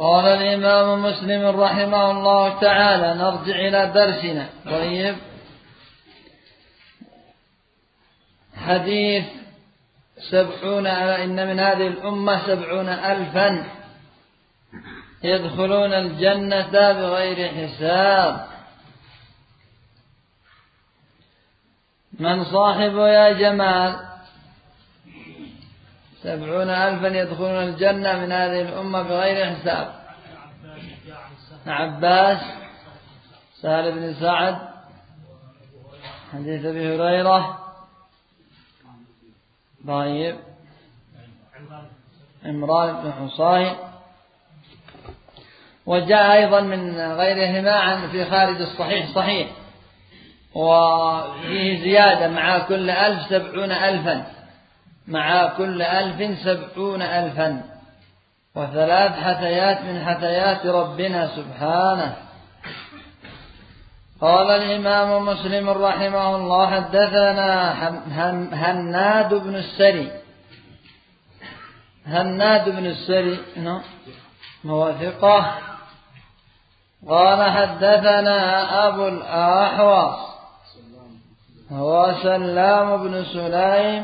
قال الإمام مسلم رحمه الله تعالى. نرجع إلى درسنا. طيب، حديث 70 إن من هذه الأمة 70,000 يدخلون الجنة بغير حساب. من صاحبه يا جمال؟ 70,000 يدخلون الجنة من هذه الأمة بغير حساب. عباس، سهل بن سعد، حديث أبي هريرة. طيب، عمران بن حصين. وجاء أيضا من غيرهما في خارج الصحيح صحيح، وفيه زيادة مع كل 1000 70,000، مع كل 1000 70,000، وثلاث حثيات من حثيات ربنا سبحانه. قال الإمام مسلم رحمه الله حدثنا هناد بن السري. هناد بن السري هو ثقة. قال حدثنا أبو الأحوص هو سلام بن سليم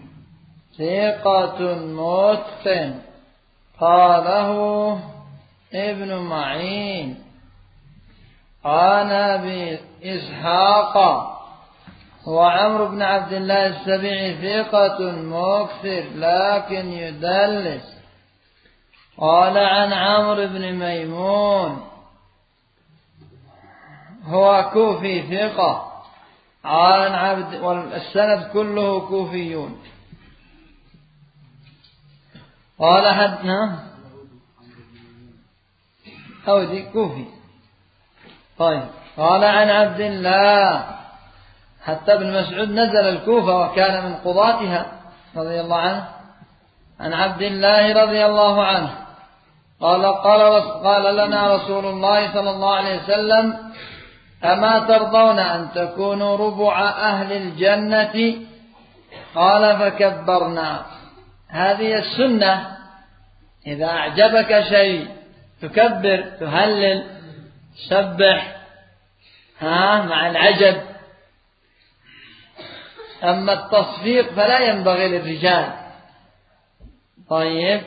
ثقة متقن. قاله ابن معين عن أبي إسحاق وعمرو بن عبد الله السبيعي ثقة مكثر لكن يدلس. قال عن عمرو بن ميمون هو كوفي ثقة عن عبد، والسند كله كوفيون. قال حدنا أودي كوفي. طيب، قال عن عبد الله، حتى ابن مسعود نزل الكوفة وكان من قضاتها رضي الله عنه. عن عبد الله رضي الله عنه قال لنا رسول الله صلى الله عليه وسلم: أما ترضون أن تكونوا ربع أهل الجنة؟ قال فكبرنا. هذه السنة، إذا أعجبك شيء تكبر، تهلل، تسبح مع العجب. أما التصفيق فلا ينبغي للرجال. طيب،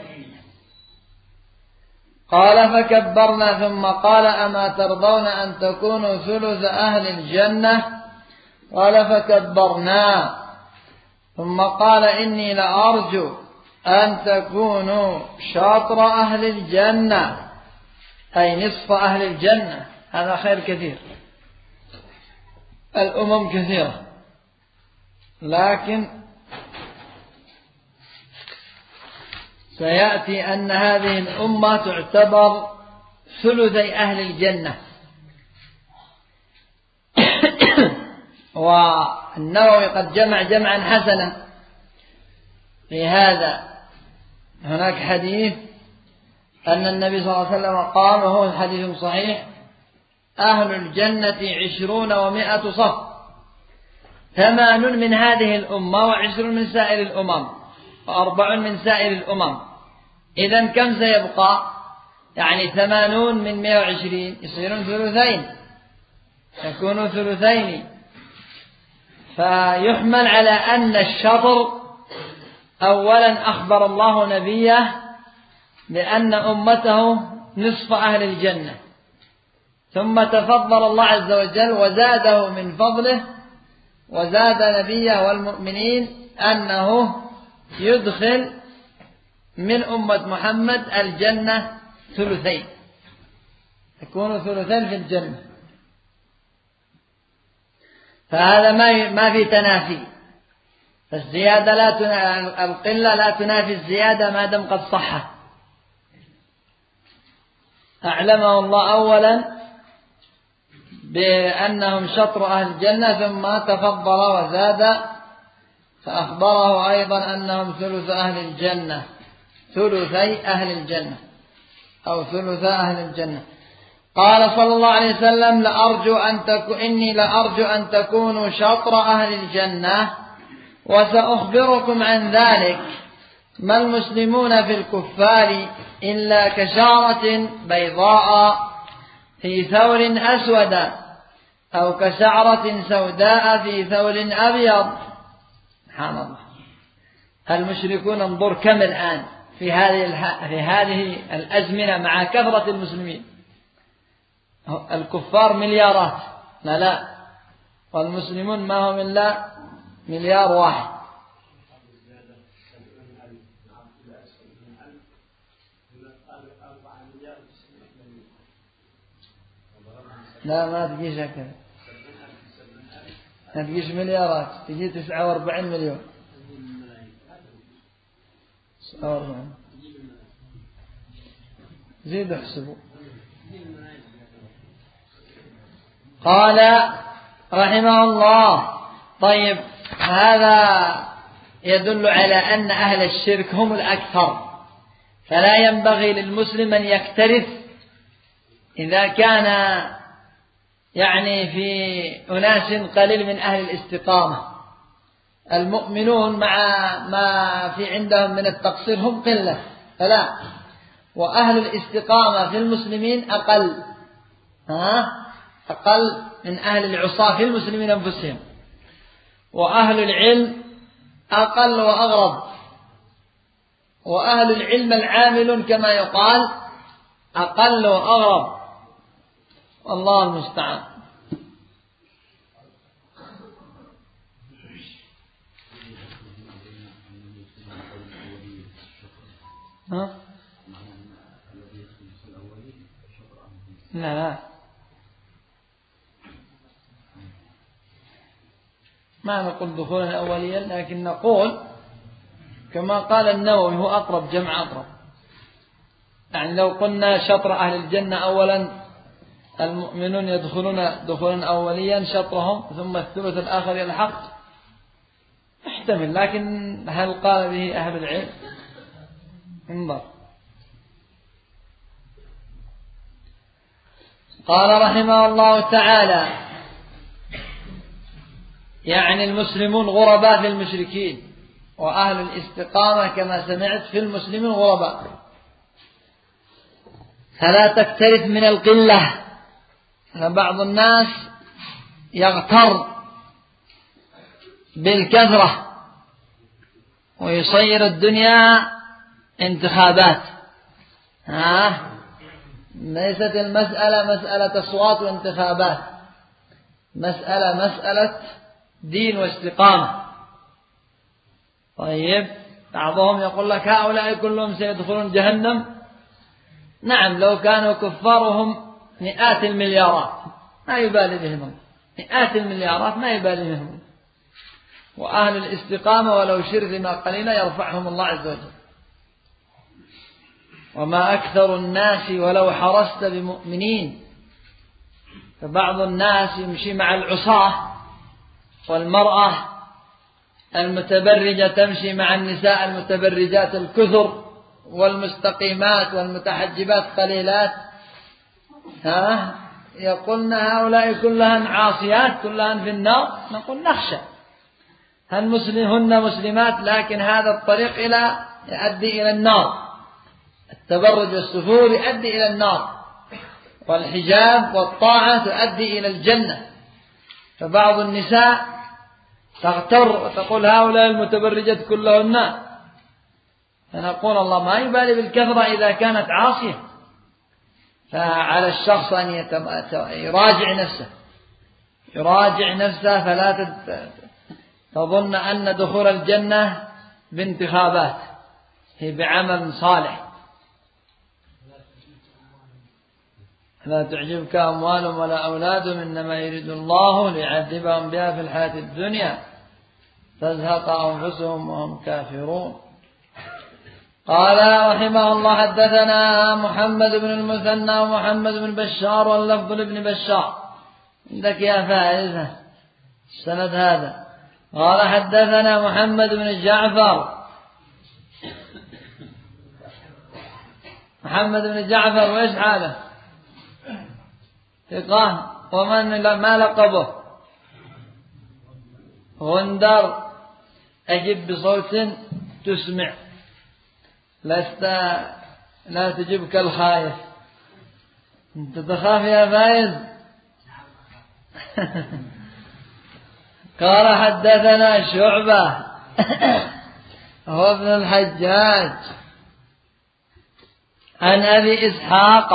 قال فكبرنا، ثم قال: أما ترضون أن تكونوا ثلث أهل الجنة؟ قال فكبرنا، ثم قال: إني لأرجو أن تكونوا شطر أهل الجنة، أي نصف أهل الجنة. هذا خير كثير. الأمم كثيرة، لكن سيأتي أن هذه الأمة تعتبر ثلثي أهل الجنة. والنووي قد جمع جمعا حسنا في هذا. هناك حديث أن النبي صلى الله عليه وسلم قال، وهو حديث صحيح: أهل الجنة 20 و100 صف، 8 من هذه الأمة، و20 من سائر الأمم، و4 من سائر الأمم. إذن كم سيبقى؟ يعني 80 من 120 يصيرون ثلثين، يكونوا ثلثين. فيحمل على أن الشطر أولا أخبر الله نبيه بأن أمته نصف أهل الجنة، ثم تفضل الله عز وجل وزاده من فضله، وزاد نبيه والمؤمنين أنه يدخل من أمة محمد الجنة ثلثين، يكون ثلثين في الجنة. فهذا ما في تنافي. فالزيادة القلة لا تنافي الزيادة ما دام قد صح. أعلمه الله أولا بأنهم شطر أهل الجنة، ثم تفضل وزاد فأخبره أيضا أنهم ثلث أهل الجنة، ثلثي أهل الجنة أو ثلث أهل الجنة. قال صلى الله عليه وسلم: إني لأرجو أن تكونوا شطر أهل الجنة، وسأخبركم عن ذلك. ما المسلمون في الكفار إلا كشعرة بيضاء في ثور أسود أو كشعرة سوداء في ثور أبيض. سبحان الله. المشركون انظر كم الآن في هذه الأزمنة مع كثرة المسلمين، الكفار مليارات، لا والمسلمون ما هم إلا مليار واحد. لا ما تجيش هكذا، ما تجيش مليارات، تجي 49 مليون. 49 زيدوا احسبوا. قال رحمه الله: طيب هذا يدل على أن أهل الشرك هم الأكثر، فلا ينبغي للمسلم أن يكترث إذا كان يعني في أناس قليل من أهل الاستقامة. المؤمنون مع ما في عندهم من التقصير هم قلة، فلا، وأهل الاستقامة في المسلمين أقل من أهل العصاة في المسلمين أنفسهم، وأهل العلم أقل وأغرب، وأهل العلم العامل كما يقال أقل وأغرب، والله المستعان. لا ما نقول دخولا أوليا، لكن نقول كما قال النووي هو أقرب، جمع أقرب. يعني لو قلنا شطر أهل الجنة أولا المؤمنون يدخلون دخولا أوليا شطرهم ثم الثلث الآخر يلحق، احتمل، لكن هل قال به أهل العلم؟ انظر. قال رحمه الله تعالى: يعني المسلمون غرباء في المشركين، وأهل الاستقامة كما سمعت في المسلمين غرباء، فلا تكترث من القلة. بعض الناس يغتر بالكثرة ويصير الدنيا انتخابات. ليست المسألة مسألة أصوات وانتخابات، مسألة دين واستقامة. طيب بعضهم يقول لك هؤلاء كلهم سيدخلون جهنم. نعم، لو كانوا كفارهم مئات المليارات ما يبالي بهم، مئات المليارات ما يبالي بهم، وأهل الاستقامة ولو شرذما قليلا يرفعهم الله عز وجل. وما أكثر الناس ولو حرصت بمؤمنين. فبعض الناس يمشي مع العصاة، والمرأة المتبرجة تمشي مع النساء المتبرجات الكثر، والمستقيمات والمتحجبات قليلات. يقولن هؤلاء كلهن عاصيات كلهن في النار. نقول نخشى، هن مسلمات، لكن هذا الطريق يؤدي إلى النار. التبرج والسفور يؤدي إلى النار، والحجاب والطاعة تؤدي إلى الجنة. فبعض النساء تغتر وتقول هؤلاء المتبرجات كلهن، فنقول الله ما يبالي بالكثرة إذا كانت عاصية. فعلى الشخص أن يراجع نفسه، فلا تظن أن دخول الجنة بانتخابات، هي بعمل صالح. لا تعجبك أموالهم ولا أولادهم، إنما يريد الله ليعذبهم بها في الحياة الدنيا تزهق أنفسهم وهم كافرون. قال رحمه الله: حدثنا محمد بن المثنى ومحمد بن بشار، واللفظ لابن بشار. عندك يا فائزة السند هذا. قال: حدثنا محمد بن جعفر. محمد بن جعفر وإيش حاله؟ ثقة. ومن ما لقبه؟ غندر. أجب بصوت تسمع، لست لا تجبك الخايف. أنت تخاف يا فايز؟ قال حدثنا شعبة هو ابن الحجاج عن أبي إسحاق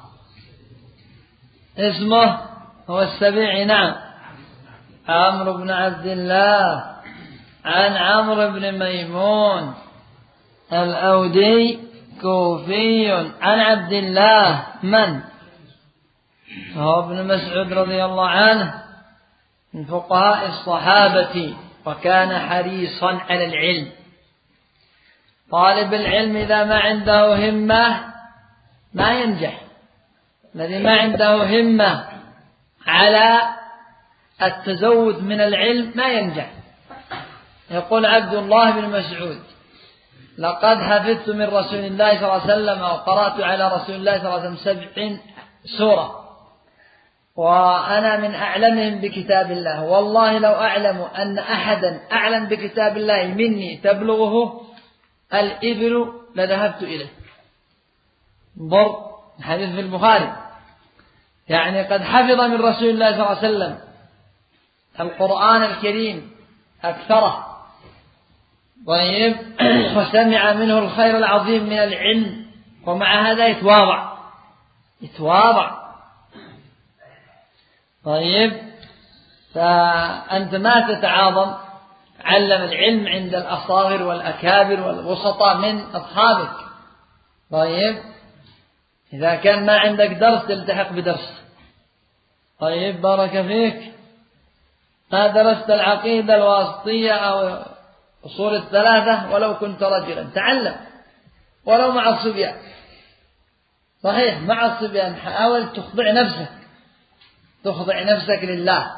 اسمه هو السبيعي نعم عمرو بن عبد الله عن عمرو بن ميمون الأودي كوفي عن عبد الله من هو ابن مسعود رضي الله عنه من فقهاء الصحابة وكان حريصا على العلم. طالب العلم إذا ما عنده همة ما ينجح. الذي ما عنده همة على التزود من العلم ما ينجح. يقول عبد الله بن مسعود لقد حفظت من رسول الله صلى الله عليه وسلم أو قرأت على رسول الله صلى الله عليه وسلم 70 سورة وأنا من أعلمهم بكتاب الله. والله لو أعلم أن أحدا أعلم بكتاب الله مني تبلغه الإبل لذهبت إليه. انظر حديث في البخاري يعني قد حفظ من رسول الله صلى الله عليه وسلم القرآن الكريم أكثره طيب وسمع منه الخير العظيم من العلم ومع هذا يتواضع طيب فأنت ما تتعاظم. علم العلم عند الأصاغر والأكابر والوسطاء من أصحابك. طيب إذا كان ما عندك درس تلتحق بدرس. طيب بارك فيك ما درست العقيدة الواسطية أو أصول الثلاثة ولو كنت رجلا تعلم ولو مع الصبيان. صحيح مع الصبيان حاول تخضع نفسك لله.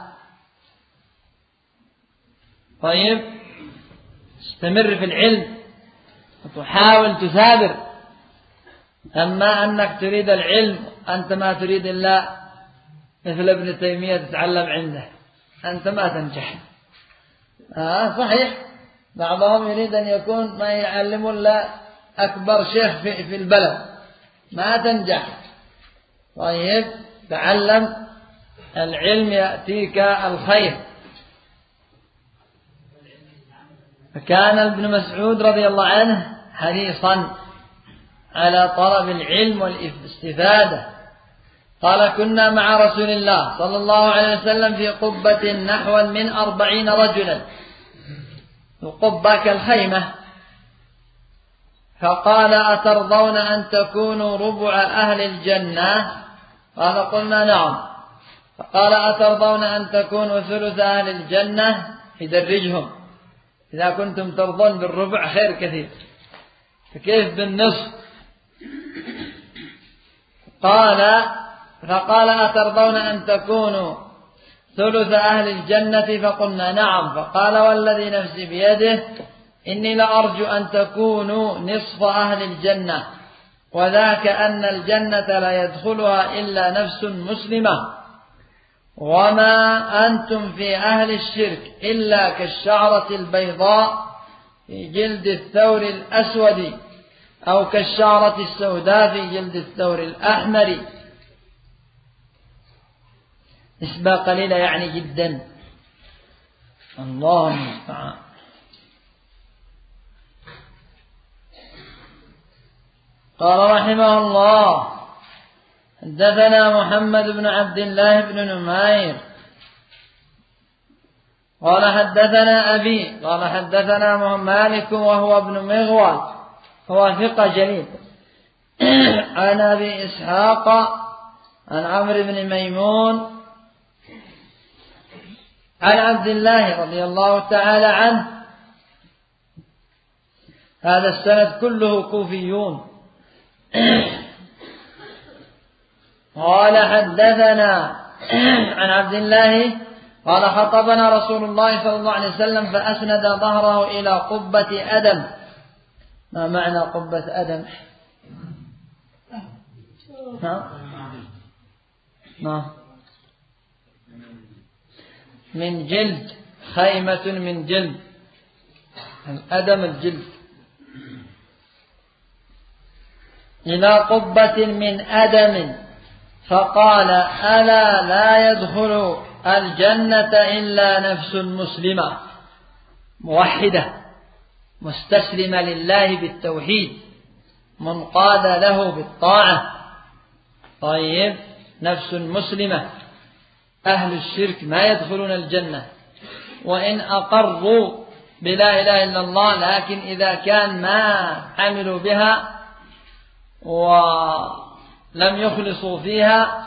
طيب استمر في العلم وتحاول تثابر. أما أنك تريد العلم أنت ما تريد إلا مثل ابن تيمية تتعلم عنده أنت ما تنجح. صحيح بعضهم يريد أن يكون ما يعلم إلا أكبر شيخ في البلد ما تنجح. طيب تعلم العلم يأتيك الخير. فكان ابن مسعود رضي الله عنه حريصا على طلب العلم والاستفادة. قال كنا مع رسول الله صلى الله عليه وسلم في قبة نحو من 40 رجلا. القبة كالخيمة. فقال أترضون أن تكونوا ربع أهل الجنة؟ قال قلنا نعم. فقال أترضون أن تكونوا ثلث أهل الجنة؟ يدرجهم إذا كنتم ترضون بالربع خير كثير فكيف بالنصف؟ فقال أترضون أن تكونوا ثلث أهل الجنة؟ فقلنا نعم. فقال والذي نفسي بيده إني لأرجو أن تكونوا نصف أهل الجنة وذاك أن الجنة لا يدخلها إلا نفس مسلمة وما أنتم في أهل الشرك إلا كالشعرة البيضاء في جلد الثور الأسود أو كالشعرة السوداء في جلد الثور الأحمر. نسبة قليلة يعني جدا. الله المستعان. قال رحمه الله حدثنا محمد بن عبد الله بن نمير قال حدثنا أبي قال حدثنا مالك وهو ابن مغول هو ثقة جليل عن أبي إسحاق عن عمرو بن ميمون عن عبد الله رضي الله تعالى عنه. هذا السند كله كوفيون. قال حدثنا عن عبد الله قال خطبنا رسول الله صلى الله عليه وسلم فأسند ظهره إلى قبة أدم. ما معنى قبة أدم؟ من جلد خيمة من جلد. الأدم الجلد. إلى قبة من أدم فقال: ألا لا يدخل الجنة إلا نفس مسلمة موحدة مستسلمة لله بالتوحيد منقادة له بالطاعة. طيب، نفس مسلمة. أهل الشرك ما يدخلون الجنة وإن أقروا بلا إله إلا الله، لكن إذا كان ما عملوا بها ولم يخلصوا فيها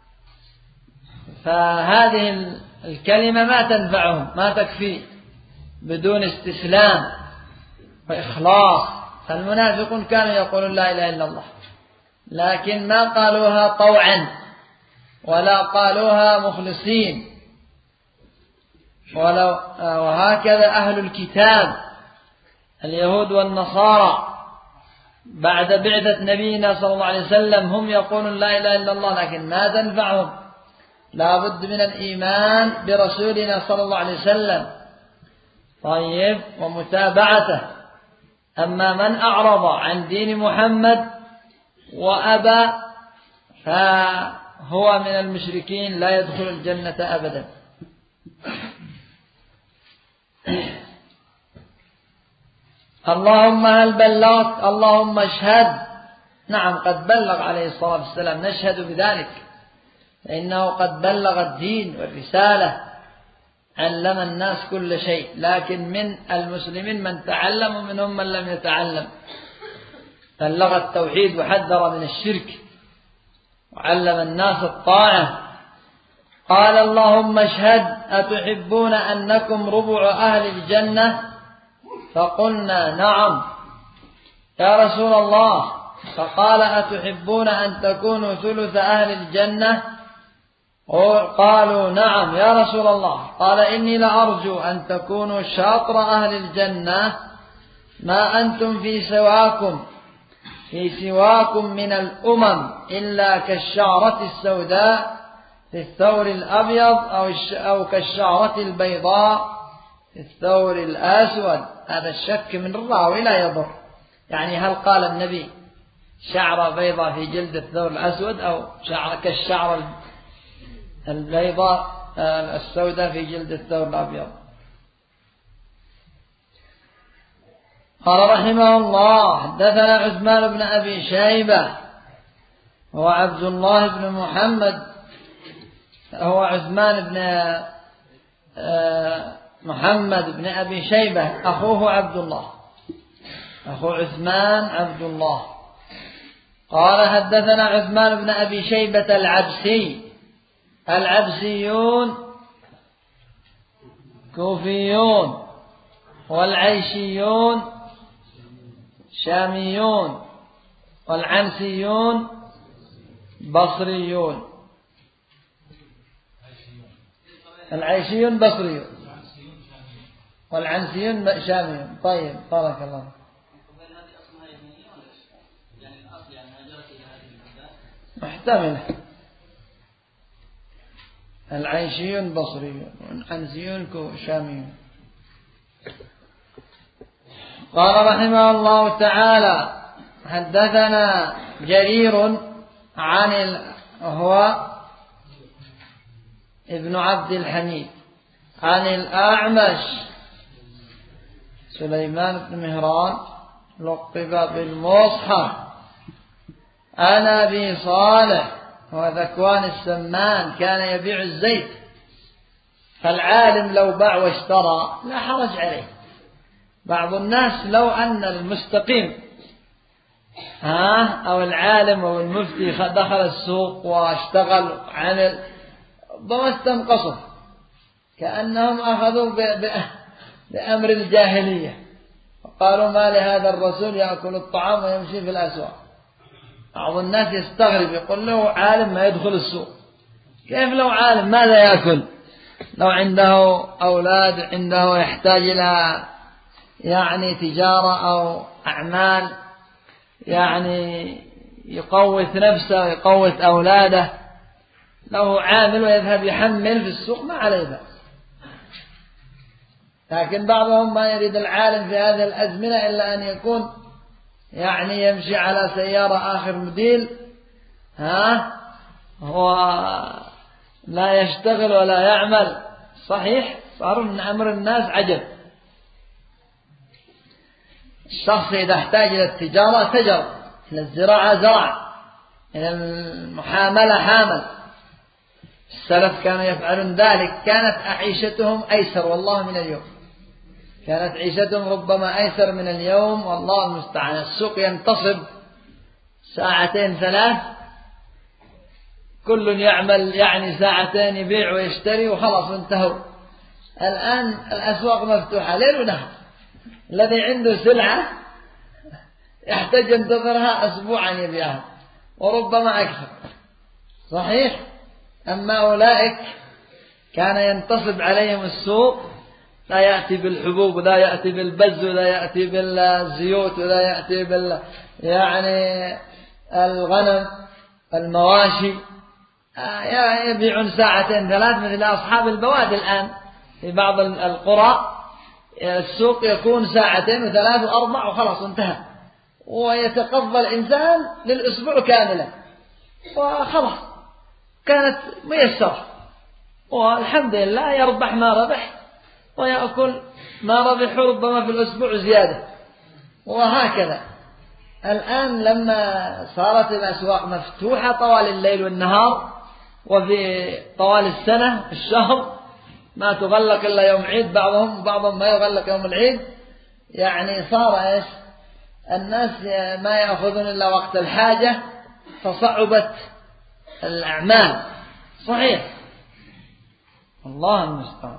فهذه الكلمة ما تنفعهم، ما تكفي بدون استسلام وإخلاص. المنافقون كانوا يقولون لا إله إلا الله لكن ما قالوها طوعا ولا قالوها مخلصين. وهكذا أهل الكتاب اليهود والنصارى بعد بعثة نبينا صلى الله عليه وسلم هم يقولون لا إله إلا الله لكن ما تنفعهم، لا بد من الإيمان برسولنا صلى الله عليه وسلم. طيب، ومتابعته. أما من أعرض عن دين محمد وأبى فهو من المشركين لا يدخل الجنة أبدا. اللهم هل بلغت؟ اللهم اشهد. نعم، قد بلغ عليه الصلاة والسلام، نشهد بذلك، فإنه قد بلغ الدين والرسالة، علم الناس كل شيء. لكن من المسلمين من تعلم ومنهم من لم يتعلم. بلغ التوحيد وحذر من الشرك وعلم الناس الطاعة. قال: اللهم اشهد، أتحبون أنكم ربع أهل الجنة؟ فقلنا: نعم يا رسول الله. فقال: أتحبون أن تكونوا ثلث أهل الجنة؟ قالوا: نعم يا رسول الله. قال: إني لأرجو أن تكونوا شاطر أهل الجنة، ما أنتم في سواكم من الأمم إلا كالشعرة السوداء في الثور الأبيض أو كالشعرة البيضاء في الثور الأسود. هذا الشك من الراوي لا يضر، يعني هل قال النبي شعرة بيضاء في جلد الثور الأسود أو كالشعرة البيضاء السوداء في جلد الثور الأبيض؟ قال رحمه الله: حدثنا عثمان بن أبي شيبة هو عبد الله بن محمد، هو عثمان بن محمد بن أبي شيبة أخوه عبد الله، أخو عثمان عبد الله. قال: حدثنا عثمان بن أبي شيبة العبسي. العبسيون كوفيون، والعيشيون شاميون، والعنسيون بصريون. العيشيون بصريون والعنسيون شاميون. طيب، بارك الله. محتمل. العيشيون بصريون والعنسيون شاميون. قال رحمه الله تعالى: حدثنا جرير هو ابن عبد الحميد عن الأعمش سليمان بن مهران لقب بالمصحف عن أبي صالح وذكوان السمان كان يبيع الزيت. فالعالم لو باع واشترى لا حرج عليه. بعض الناس لو أن المستقيم أو العالم أو المفتي دخل السوق واشتغل عمل ضم استنقصه، كأنهم أخذوا بأمر الجاهلية وقالوا: ما لهذا الرسول يأكل الطعام ويمشي في الأسواق. بعض الناس يستغرب، يقول له عالم ما يدخل السوق. كيف لو عالم ماذا يأكل؟ لو عنده أولاد عنده يحتاج إلى يعني تجارة أو أعمال يعني يقوت نفسه ويقوت أولاده، له عامل ويذهب يحمل في السوق ما عليه بأس. لكن بعضهم ما يريد العالم في هذه الأزمنة إلا أن يكون يعني يمشي على سيارة آخر موديل، هو لا يشتغل ولا يعمل. صحيح، صار من أمر الناس عجب. الشخص إذا احتاج إلى التجارة تجر، إلى الزراعة زرع، إلى المحاملة حامل. السلف كانوا يفعلون ذلك، كانت عيشتهم أيسر والله من اليوم، كانت عيشتهم ربما أيسر من اليوم، والله المستعان. السوق ينتصب 2 3 ساعات، كل يعمل يعني 2 ساعات يبيع ويشتري وخلاص انتهوا. الآن الأسواق مفتوحة ليل ونهار، الذي عنده سلعة يحتاج ينتظرها أسبوعا يبيعها وربما أكثر. صحيح. أما أولئك كان ينتصب عليهم السوق، لا يأتي بالحبوب ولا يأتي بالبز ولا يأتي بالزيوت ولا يأتي يعني الغنم المواشي، يبيعون 2 2 3 مثل أصحاب البوادي الآن في بعض القرى. السوق يكون 2 و3 و4 وخلاص انتهى، ويتقضى الإنسان للأسبوع كاملا وخلاص، كانت ميسرة، والحمد لله يربح ما ربح ويأكل ما ربح ربما في الأسبوع زيادة. وهكذا الآن لما صارت الأسواق مفتوحة طوال الليل والنهار، وفي طوال السنة الشهر ما تغلق إلا يوم عيد، بعضهم ما يغلق يوم العيد، يعني صار الناس ما يأخذون إلا وقت الحاجة، فصعبت الأعمال. صحيح، الله المستعان.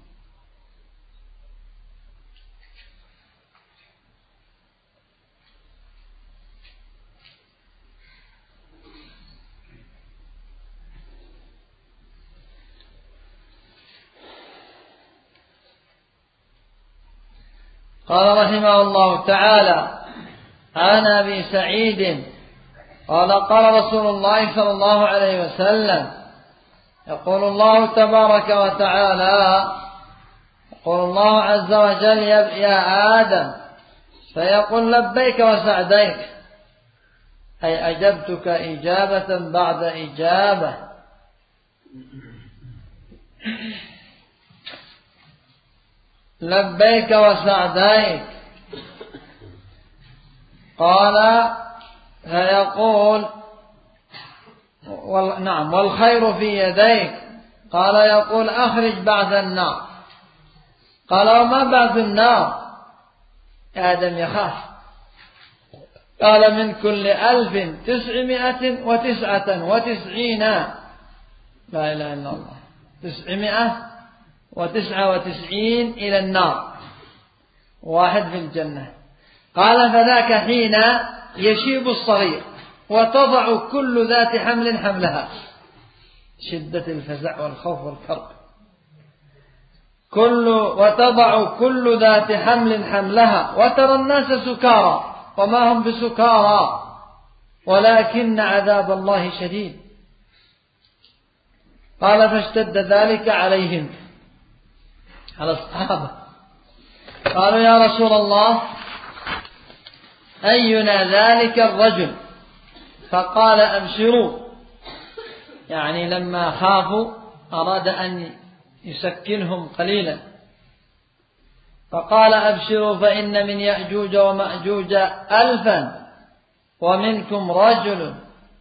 قال رحمه الله تعالى: عن أبي سعيد قال: قال رسول الله صلى الله عليه وسلم: يقول الله تبارك وتعالى، يقول الله عز وجل: يا آدم، فيقول: لبيك وسعديك، أي أجبتك إجابة بعد إجابة. لبيك وسعديك. قال فيقول: نعم، والخير في يديك. قال يقول: أخرج بعث النار. قال: وما بعث النار؟ آدم يخاف. قال: من كل 1999، لا إله إلا الله، 999 إلى النار، 1 في الجنة. قال: فذاك حين يشيب الصغير وتضع كل ذات حمل حملها، شدة الفزع والخوف والكرب. وتضع كل ذات حمل حملها، وترى الناس سكارى وما هم بسكارى ولكن عذاب الله شديد. قال: فاشتد ذلك عليهم، على الصحابة. قالوا: يا رسول الله، أينا ذلك الرجل؟ فقال: أبشروا، يعني لما خافوا أراد أن يسكنهم قليلا، فقال: أبشروا، فإن من يأجوج ومأجوج 1000 ومنكم رجل.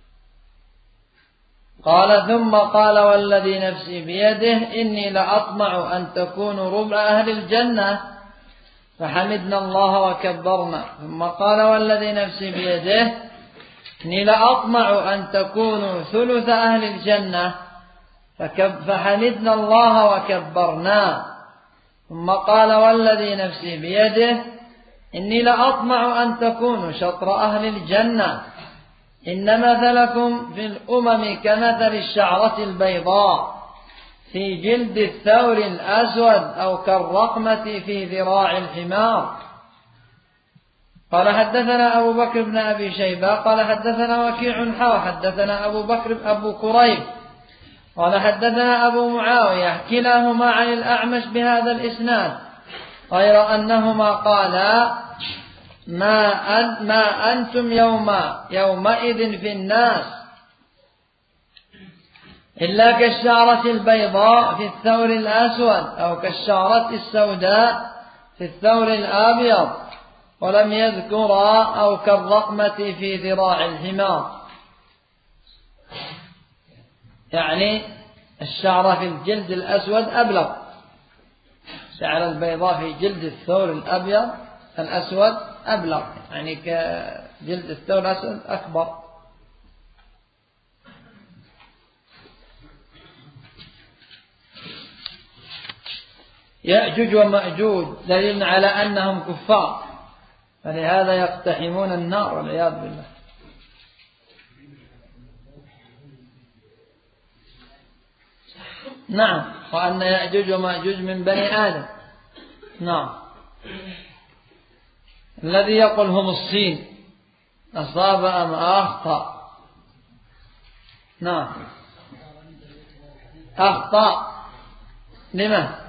قال: ثم قال: والذي نفسي بيده إني لأطمع أن تكونوا ربع أهل الجنة. فحمدنا الله وكبرنا. ثم قال: والذي نفسي بيده إني لأطمع أن تكونوا ثلث أهل الجنة. فحمدنا الله وكبرنا. ثم قال: والذي نفسي بيده إني لأطمع أن تكونوا شطر أهل الجنة. إن مثلكم في الأمم كمثل الشعرة البيضاء في جلد الثور الأسود، أو كالرقمة في ذراع الحمار. قال: حدثنا أبو بكر بن أبي شيبة قال: حدثنا وكيع حدثنا أبو بكر أبو كريب قال: حدثنا أبو معاوية، كلاهما عن الأعمش بهذا الإسناد، غير أنهما قالا: ما أنتم يومئذ في الناس إلا كالشعرة البيضاء في الثور الأسود أو كالشعرة السوداء في الثور الأبيض، ولم يذكرا أو كالرقمة في ذراع الحمار. يعني الشعرة في الجلد الأسود أبلغ، الشعرة البيضاء في جلد الثور الأسود أبلغ، يعني كجلد الثور الأسود أكبر. يأجوج ومأجوج دليل على أنهم كفار، فلهذا يقتحمون النار والعياذ بالله. نعم، وأن يأجوج ومأجوج من بني آدم. نعم. الذي يقول هم الصين أصاب أم أخطأ؟ نعم أخطأ. لما؟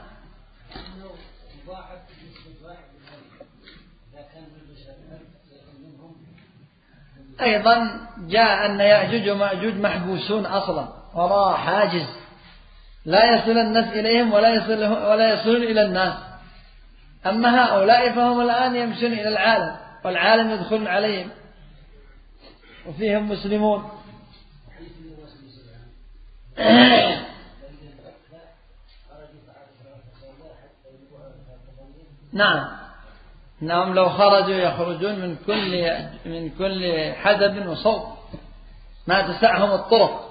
أيضا جاء أن يأجوج ومأجوج محبوسون أصلا وراء حاجز لا يصل الناس إليهم ولا يصلون إلى الناس. أما هؤلاء فهم الآن يمشون إلى العالم، والعالم يدخلون عليهم وفيهم مسلمون. نعم، إنهم لو خرجوا يخرجون من كل حدب وصوب، ما تسعهم الطرق.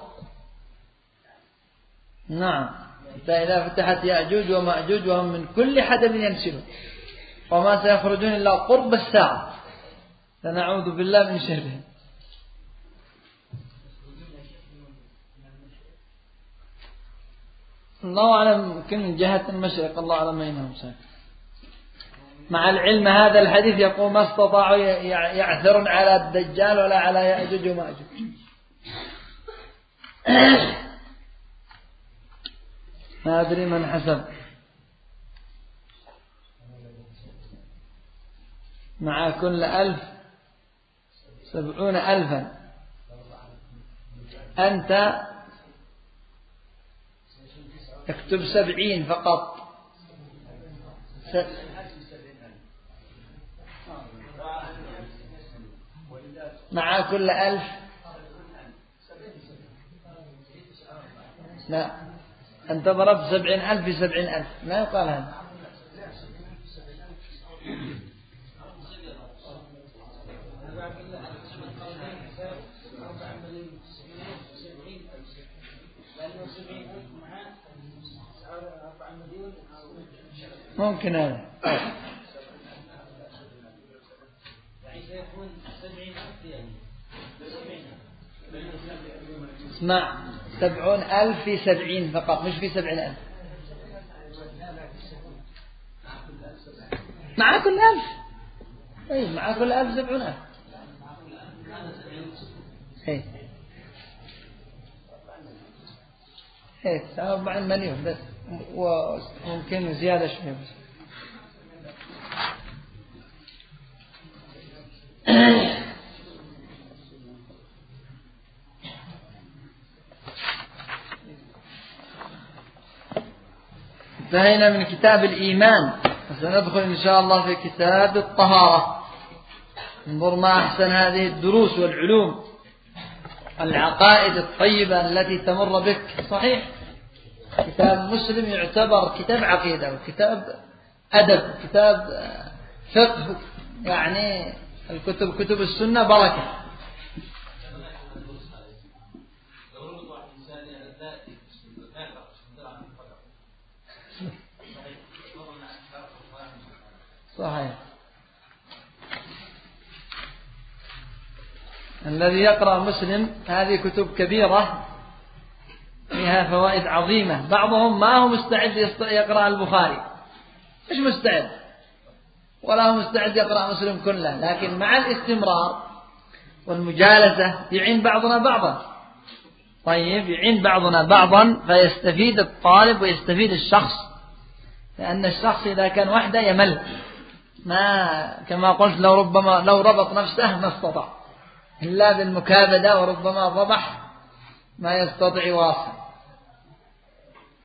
نعم، حتى إذا فتحت يأجوج ومأجوج وهم من كل حدب ينسلون، وما سيخرجون إلا قرب الساعة، فنعوذ بالله من شرهم. الله أعلم، يمكن من جهة المشرق، الله أعلم أينهم ساكن. مع العلم هذا الحديث يقول ما استطاعوا يعثرون على الدجال ولا على يأجوج ومأجوج. ما أدري من حسب. مع كل 1000 70,000. أنت اكتب 70 فقط. مع كل 1000. لا، أنت ضربت 70,000 في 70,000، ما يقال هذا. ممكن هذا. اسمع، 70,000 في 70 فقط، مش في 70,000. مع كل 1000. أي مع كل 1000 70,000. إيه 4 مليون بس، وممكن زيادة شوية بس. انتهينا من كتاب الإيمان، وسندخل إن شاء الله في كتاب الطهارة. انظر ما أحسن هذه الدروس والعلوم، العقائد الطيبة التي تمر بك. صحيح كتاب مسلم يعتبر كتاب عقيدة وكتاب أدب وكتاب فقه، يعني كتب السنة بركة. صحيح. الذي يقرأ مسلم هذه كتب كبيرة فيها فوائد عظيمة. بعضهم ما هو مستعد يقرأ البخاري، مش مستعد، ولا هو مستعد يقرأ مسلم كله، لكن مع الاستمرار والمجالسة يعين بعضنا بعضا. طيب، يعين بعضنا بعضا فيستفيد الطالب ويستفيد الشخص، لأن الشخص إذا كان وحده يمل، ما كما قلت لو ربط نفسه ما استطاع إلا بالمكابدة، وربما ضبح ما يستطيع واصل.